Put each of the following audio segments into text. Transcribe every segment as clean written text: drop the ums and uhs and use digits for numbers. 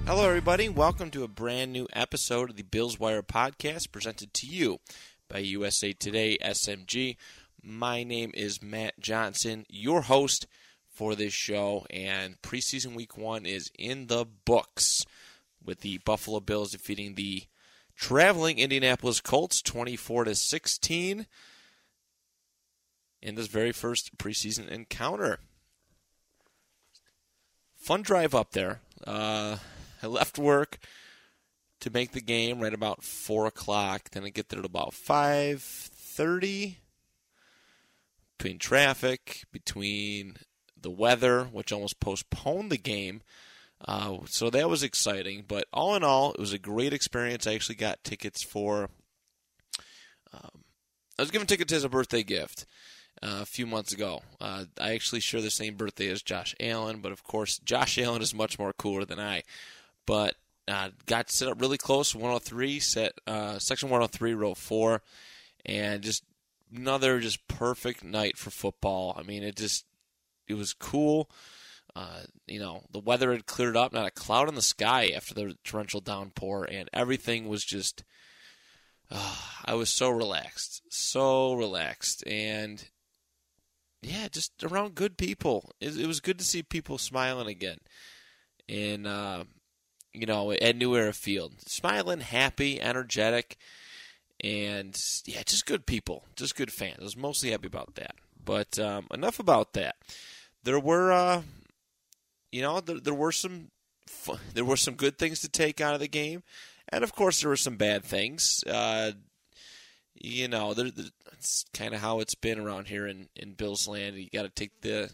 Hello, everybody. Welcome to a brand new episode of the Bills Wire podcast presented to you by USA Today SMG. My name is Matt Johnson, your host for this show, and preseason week 1 is in the books with the Buffalo Bills defeating the traveling Indianapolis Colts 24-16 in this very first preseason encounter. Fun drive up there. I left work to make the game right about 4 o'clock. Then I get there at about 5:30. Between traffic, between the weather, which almost postponed the game. So that was exciting. But all in all, it was a great experience. I actually got tickets for... I was given tickets as a birthday gift a few months ago. I actually share the same birthday as Josh Allen, but of course, Josh Allen is much more cooler than I. But got set up really close, 103, section 103, row 4, and just another just perfect night for football. I mean, it was cool. The weather had cleared up, not a cloud in the sky after the torrential downpour, and everything was just, I was so relaxed, and yeah, just around good people. It was good to see people smiling again, and at New Era Field. Smiling, happy, energetic, and, yeah, just good people. Just good fans. I was mostly happy about that. But enough about that. There were, there were some good things to take out of the game, and, of course, there were some bad things. It's kind of how it's been around here in Bills land. You got to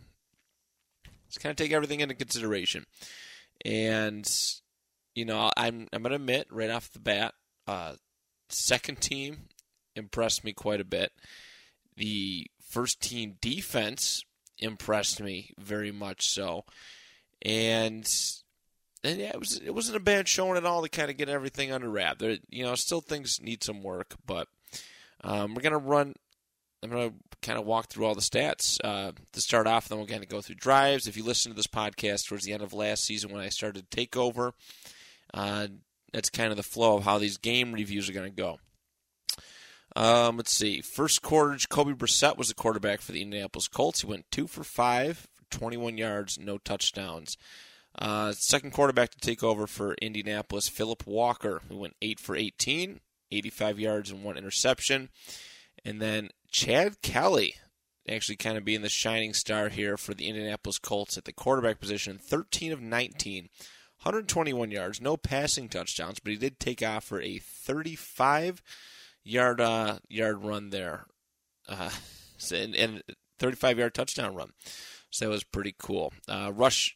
take everything into consideration. And... I'm going to admit right off the bat, second team impressed me quite a bit. The first team defense impressed me very much so. And yeah, it wasn't a bad showing at all to kind of get everything under wrap. There, still things need some work, but I'm going to kind of walk through all the stats to start off, then we're going to go through drives. If you listen to this podcast towards the end of last season when I started Takeover, that's kind of the flow of how these game reviews are going to go. Let's see. First quarter, Jacoby Brissett was the quarterback for the Indianapolis Colts. He went 2 for 5, 21 yards, no touchdowns. Second quarterback to take over for Indianapolis, Phillip Walker, who went 8 for 18, 85 yards and 1 interception. And then Chad Kelly, actually kind of being the shining star here for the Indianapolis Colts at the quarterback position, 13 of 19. 121 yards, no passing touchdowns, but he did take off for a 35-yard run there, and 35-yard touchdown run. So that was pretty cool. Let's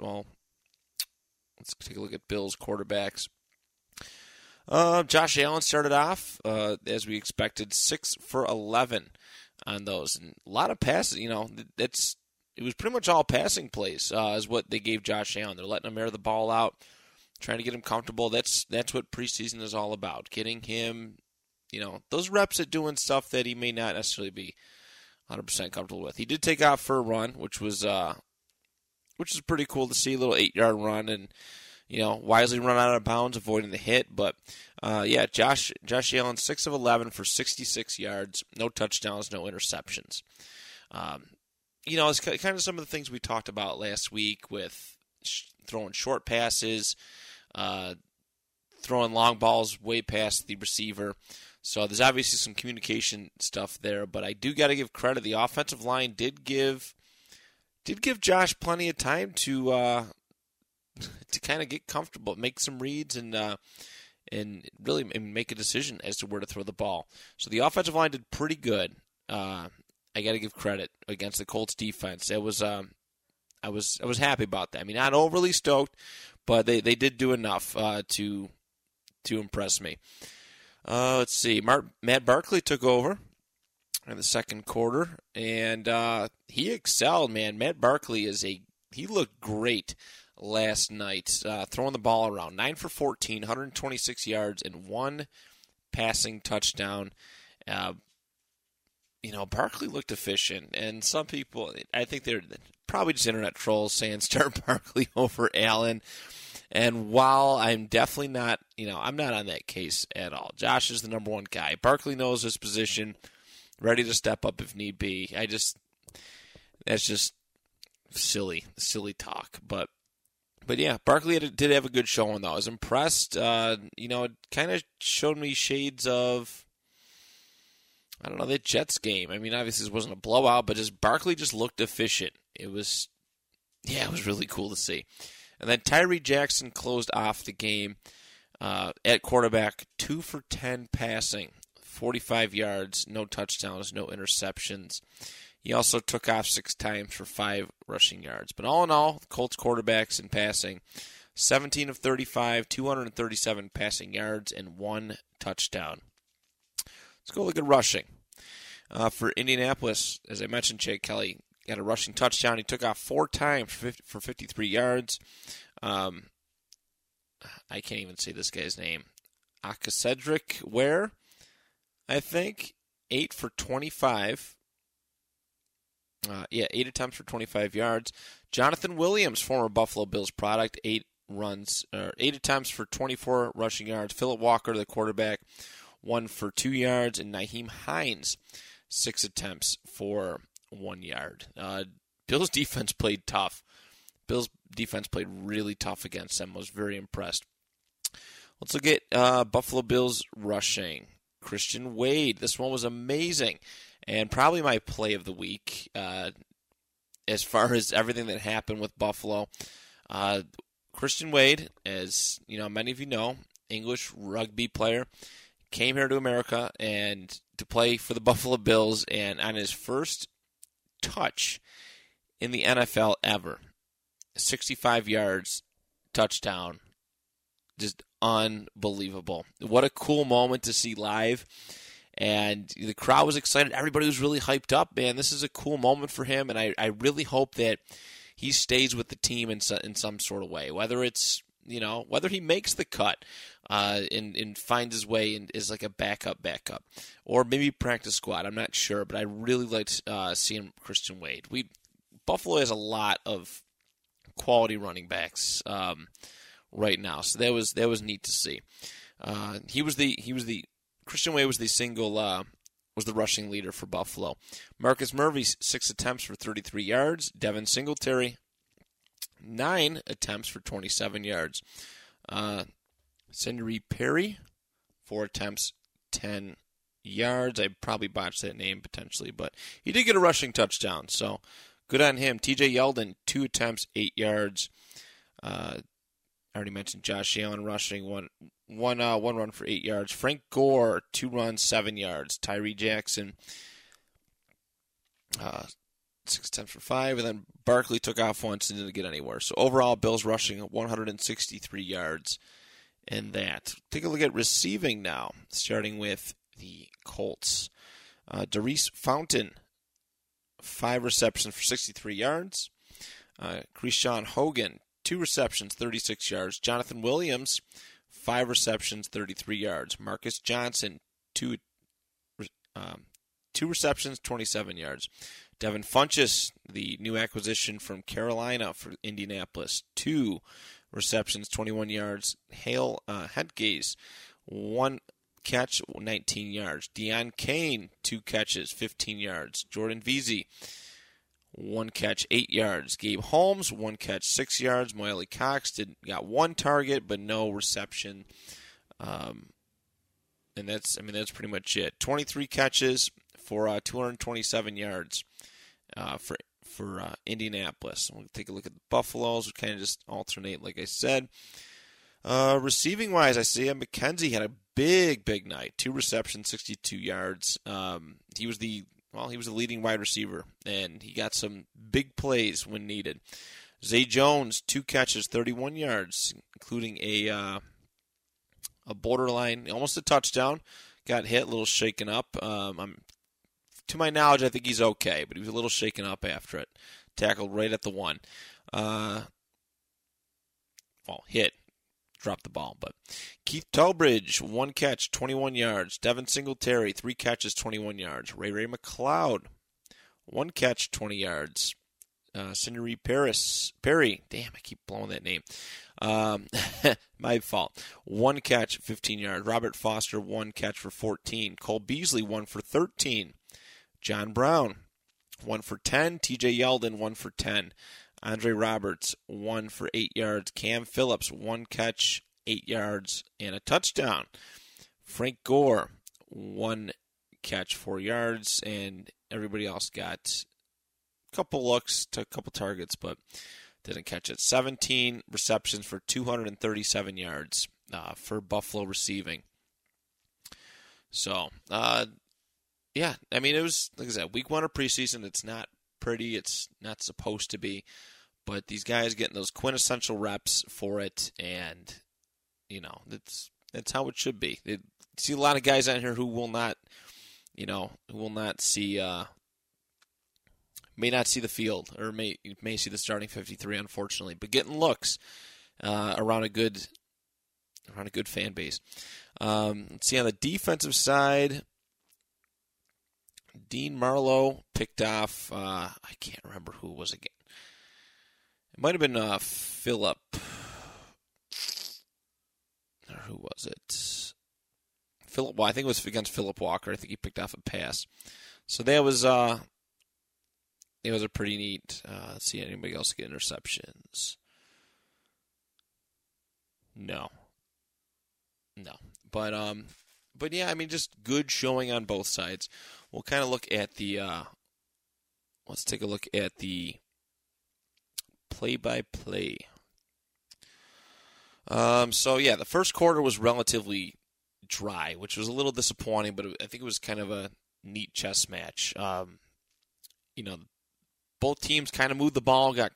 take a look at Bills quarterbacks. Josh Allen started off, as we expected, 6 for 11 on those. And a lot of passes, it was pretty much all passing plays is what they gave Josh Allen. They're letting him air the ball out, trying to get him comfortable. That's what preseason is all about, getting him, those reps at doing stuff that he may not necessarily be 100% comfortable with. He did take off for a run, which was pretty cool to see, a little 8-yard run, and wisely run out of bounds, avoiding the hit. But Josh Allen 6 of 11 for 66 yards, no touchdowns, no interceptions. It's kind of some of the things we talked about last week with throwing short passes, throwing long balls way past the receiver. So there's obviously some communication stuff there, but I do got to give credit. The offensive line did give Josh plenty of time to kind of get comfortable, make some reads, and really make a decision as to where to throw the ball. So the offensive line did pretty good. I got to give credit against the Colts defense. It was I was happy about that. I mean, not overly stoked, but they did do enough to impress me. Let's see. Matt Barkley took over in the second quarter, and he excelled, man. Matt Barkley he looked great last night, throwing the ball around. 9 for 14, 126 yards, and 1 passing touchdown. Barkley looked efficient, and some people, I think they're probably just internet trolls saying start Barkley over Allen. And while I'm definitely not, I'm not on that case at all. Josh is the number one guy. Barkley knows his position, ready to step up if need be. That's just silly talk. But yeah, Barkley did have a good showing, though. I was impressed. It kind of showed me shades of, I don't know, the Jets game. I mean, obviously this wasn't a blowout, but Barkley just looked efficient. It was really cool to see. And then Tyree Jackson closed off the game at quarterback, 2 for 10 passing, 45 yards, no touchdowns, no interceptions. He also took off 6 times for 5 rushing yards. But all in all, the Colts quarterbacks in passing, 17 of 35, 237 passing yards, and 1 touchdown. Let's go look at rushing. For Indianapolis, as I mentioned, Chad Kelly got a rushing touchdown. He took off 4 times for 53 yards. I can't even say this guy's name. Cedric Ware, I think. 8 for 25. 8 attempts for 25 yards. Jonathan Williams, former Buffalo Bills product, 8 attempts for 24 rushing yards. Phillip Walker, the quarterback, 1 for 2 yards. And Nyheim Hines, 6 attempts for 1 yard. Bills defense played tough. Bills defense played really tough against them. I was very impressed. Let's look at Buffalo Bills rushing. Christian Wade. This one was amazing. And probably my play of the week as far as everything that happened with Buffalo. Christian Wade, as many of you know, English rugby player, came here to America and to play for the Buffalo Bills, and on his first touch in the NFL ever, 65 yards, touchdown, just unbelievable. What a cool moment to see live, and the crowd was excited. Everybody was really hyped up, man. This is a cool moment for him, and I really hope that he stays with the team in some sort of way, whether it's whether he makes the cut and finds his way and is like a backup, or maybe practice squad. I'm not sure, but I really liked seeing Christian Wade. Buffalo has a lot of quality running backs right now, so that was neat to see. Christian Wade was the rushing leader for Buffalo. Marcus Murphy, 6 attempts for 33 yards. Devin Singletary, 9 attempts for 27 yards. Senderi Perry, 4 attempts, 10 yards. I probably botched that name potentially, but he did get a rushing touchdown, so good on him. TJ Yeldon, 2 attempts, 8 yards. I already mentioned Josh Allen rushing, one run for 8 yards. Frank Gore, 2 runs, 7 yards. Tyree Jackson, 6 attempts for 5, and then Barkley took off once and didn't get anywhere. So overall, Bills rushing 163 yards in that. Take a look at receiving now, starting with the Colts. Darius Fountain, 5 receptions for 63 yards. Krishan Hogan, 2 receptions, 36 yards. Jonathan Williams, 5 receptions, 33 yards. Marcus Johnson, 2 receptions, 27 yards. Devin Funchess, the new acquisition from Carolina for Indianapolis, 2 receptions, 21 yards. Hale Hentges, 1 catch, 19 yards. Deion Kane, 2 catches, 15 yards. Jordan Veazey, 1 catch, 8 yards. Gabe Holmes, 1 catch, 6 yards. Mo Cox got 1 target, but no reception. And that's pretty much it. 23 catches for 227 yards for Indianapolis. We'll take a look at the Buffaloes. We'll kind of just alternate, like I said. Receiving-wise, Isaiah McKenzie had a big night. 2 receptions, 62 yards. He was the leading wide receiver, and he got some big plays when needed. Zay Jones, 2 catches, 31 yards, including a borderline, almost a touchdown. Got hit, a little shaken up. To my knowledge, I think he's okay, but he was a little shaken up after it. Tackled right at the 1. Hit. Dropped the ball. But Keith Tolbridge, 1 catch, 21 yards. Devin Singletary, 3 catches, 21 yards. Ray McLeod, 1 catch, 20 yards. Cindery Perry. Damn, I keep blowing that name. My fault. 1 catch, 15 yards. Robert Foster, 1 catch for 14. Cole Beasley, 1 for 13. John Brown, 1 for 10. TJ Yeldon, 1 for 10. Andre Roberts, 1 for 8 yards. Cam Phillips, 1 catch, 8 yards, and a touchdown. Frank Gore, 1 catch, 4 yards, and everybody else got a couple looks, took a couple targets, but didn't catch it. 17 receptions for 237 yards for Buffalo receiving. So, yeah, I mean, it was, like I said, week 1 of preseason. It's not pretty. It's not supposed to be. But these guys getting those quintessential reps for it, and, you know, that's how it should be. You see a lot of guys out here who will not, see, may not see the field, or may see the starting 53, unfortunately, but getting looks around a good fan base. Let's see, on the defensive side, Dean Marlowe picked off, I can't remember who it was again. It might have been Philip. Or who was it? Well, I think it was against Philip Walker. I think he picked off a pass. So that was a pretty neat. Let's see, anybody else get interceptions? No. But yeah, I mean, just good showing on both sides. We'll kind of look at the. Let's take a look at the play-by-play. So yeah, the first quarter was relatively dry, which was a little disappointing, but I think it was kind of a neat chess match. Both teams kind of moved the ball, got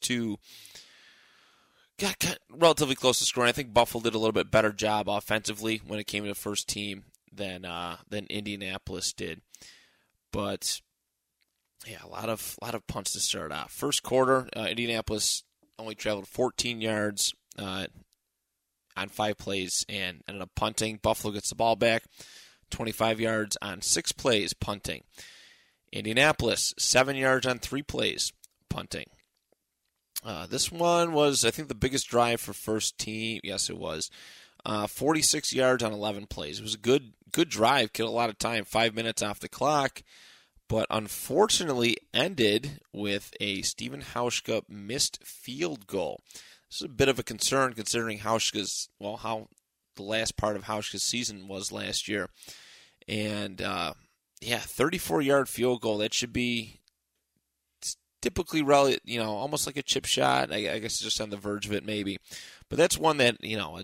relatively close to scoring. I think Buffalo did a little bit better job offensively when it came to the first team than Indianapolis did. But yeah, a lot of punts to start off. First quarter, Indianapolis only traveled 14 yards on 5 plays and ended up punting. Buffalo gets the ball back, 25 yards on 6 plays, punting. Indianapolis, 7 yards on 3 plays, punting. This one was, I think, the biggest drive for first team. Yes, it was. 46 yards on 11 plays. It was a good drive, killed a lot of time, 5 minutes off the clock, but unfortunately ended with a Stephen Hauschka missed field goal. This is a bit of a concern considering how the last part of Hauschka's season was last year. And, 34-yard field goal. That should be typically, almost like a chip shot. I guess just on the verge of it maybe. But that's one that,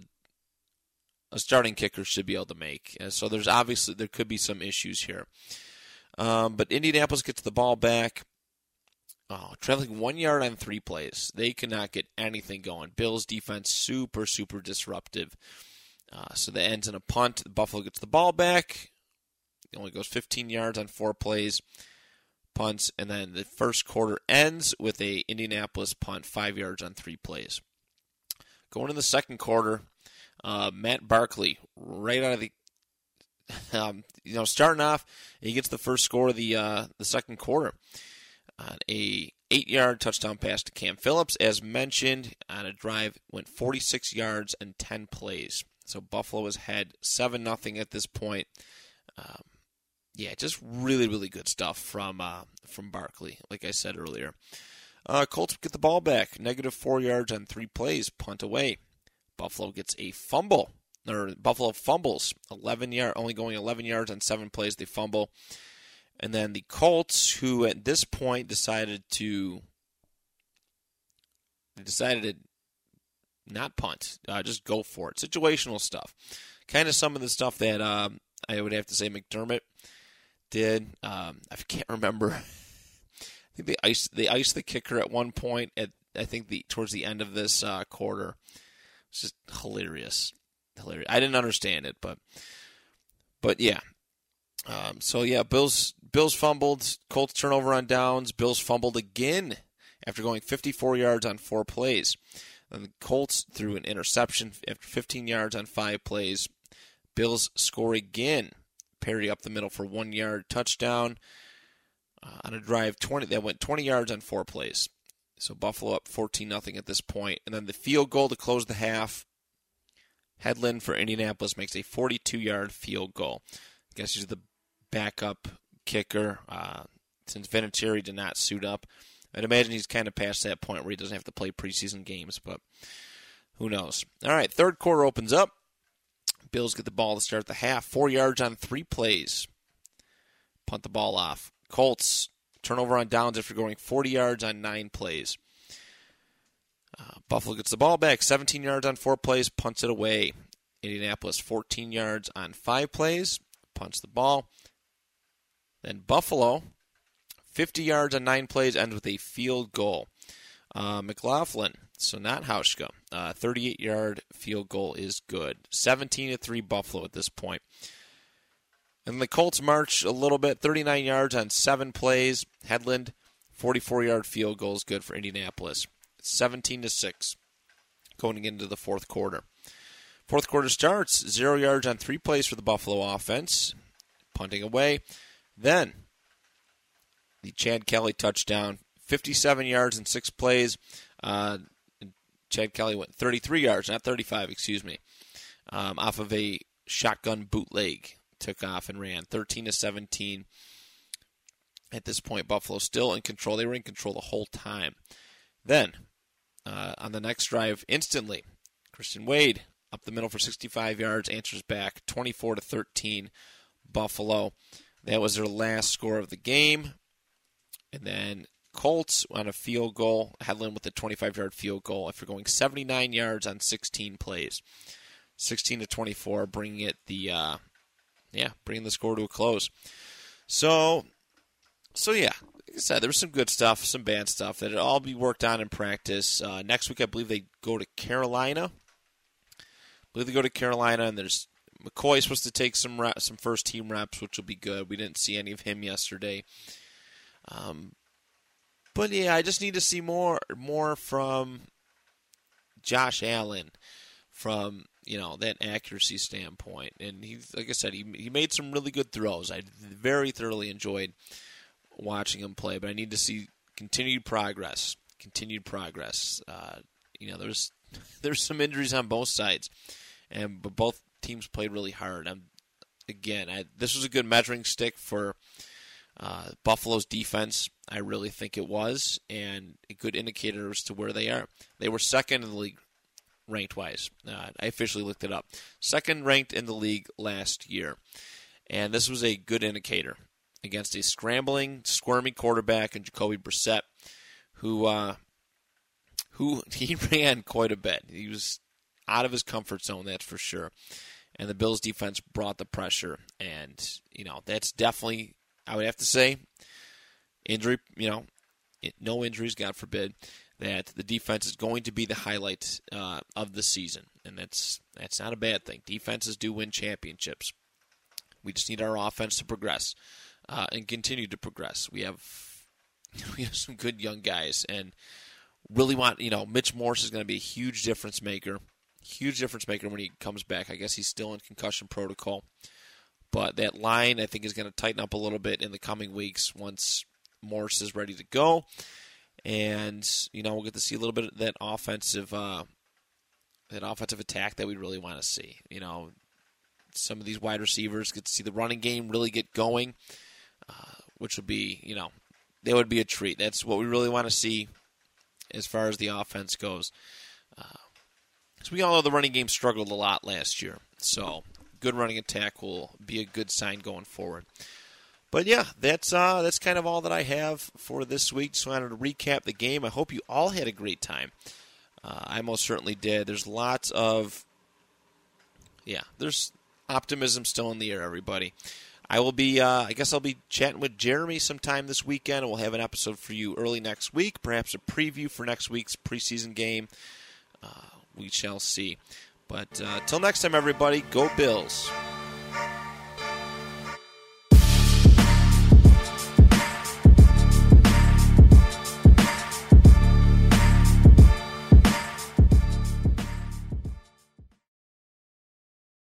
a starting kicker should be able to make. So there could be some issues here. But Indianapolis gets the ball back. Traveling 1 yard on 3 plays. They could not get anything going. Bills defense super, super disruptive. So that ends in a punt. Buffalo gets the ball back. It only goes 15 yards on 4 plays. Punts. And then the first quarter ends with a Indianapolis punt, 5 yards on 3 plays. Going in the second quarter, Matt Barkley, right out of the starting off, he gets the first score of the second quarter. A 8-yard touchdown pass to Cam Phillips, as mentioned, on a drive, went 46 yards and 10 plays. So Buffalo is ahead 7-0 at this point. Just really, really good stuff from Barkley, like I said earlier. Colts get the ball back, -4 yards on 3 plays, punt away. Buffalo gets a fumble. Buffalo fumbles, only going 11 yards on 7 plays, they fumble. And then the Colts, who at this point decided to not punt, just go for it. Situational stuff. Kind of some of the stuff that I would have to say McDermott did. I can't remember. I think they iced the kicker at one point towards the end of this quarter. It's just hilarious. I didn't understand it, but yeah. Bills fumbled. Colts turnover on downs. Bills fumbled again after going 54 yards on 4 plays. And the Colts threw an interception after 15 yards on 5 plays. Bills score again. Parody up the middle for 1 yard touchdown on a drive that went 20 yards on 4 plays. So Buffalo up 14-0 at this point. And then the field goal to close the half. Hedlund for Indianapolis makes a 42-yard field goal. I guess he's the backup kicker since Vinatieri did not suit up. I'd imagine he's kind of past that point where he doesn't have to play preseason games, but who knows. All right, third quarter opens up. Bills get the ball to start the half. 4 yards on 3 plays. Punt the ball off. Colts turnover on downs after going 40 yards on 9 plays. Buffalo gets the ball back. 17 yards on 4 plays. Punts it away. Indianapolis 14 yards on 5 plays. Punts the ball. Then Buffalo 50 yards on 9 plays, ends with a field goal. McLaughlin, so not Hauschka, 38-yard field goal is good. 17-3 Buffalo at this point. And the Colts march a little bit, 39 yards on 7 plays. Hedlund, 44-yard field goal is good for Indianapolis. 17-6 going into the fourth quarter. Fourth quarter starts, 0 yards on 3 plays for the Buffalo offense. Punting away. Then the Chad Kelly touchdown, 57 yards in 6 plays. Chad Kelly went 33 yards, not 35, off of a shotgun bootleg. Took off and ran 13-17. At this point, Buffalo still in control. They were in control the whole time. Then, on the next drive, instantly, Christian Wade up the middle for 65 yards, answers back 24-13 Buffalo. That was their last score of the game. And then Colts on a field goal, Hedlund with a 25-yard field goal after going 79 yards on 16 plays. 16-24, bringing the score to a close. So yeah, like I said, there was some good stuff, some bad stuff that'll all be worked on in practice. Next week, I believe they go to Carolina. And there's McCoy supposed to take some first team reps, which will be good. We didn't see any of him yesterday. But yeah, I just need to see more from Josh Allen, from that accuracy standpoint. And he's, like I said, he made some really good throws. I very thoroughly enjoyed watching him play, but I need to see continued progress. There's some injuries on both sides, but both teams played really hard. This was a good measuring stick for Buffalo's defense. I really think it was, and a good indicator as to where they are. They were second in the league ranked-wise. I officially looked it up. Second ranked in the league last year. And this was a good indicator against a scrambling, squirmy quarterback in Jacoby Brissett, who he ran quite a bit. He was out of his comfort zone, that's for sure. And the Bills' defense brought the pressure. And, that's definitely, I would have to say, injury, no injuries, God forbid, that the defense is going to be the highlight of the season. And that's not a bad thing. Defenses do win championships. We just need our offense to progress and continue to progress. We have some good young guys, and really want, Mitch Morse is going to be a huge difference maker. Huge difference maker when he comes back. I guess he's still in concussion protocol. But that line, I think, is going to tighten up a little bit in the coming weeks once Morse is ready to go. And, we'll get to see a little bit of that offensive attack that we really want to see. Some of these wide receivers get to see the running game really get going, which would be, that would be a treat. That's what we really want to see as far as the offense goes. Because we all know the running game struggled a lot last year. So, good running attack will be a good sign going forward. But yeah, that's kind of all that I have for this week. Just wanted to recap the game. I hope you all had a great time. I most certainly did. There's there's optimism still in the air, everybody. I will be, I guess I'll be chatting with Jeremy sometime this weekend, and we'll have an episode for you early next week, perhaps a preview for next week's preseason game. We shall see. But till next time, everybody, go Bills.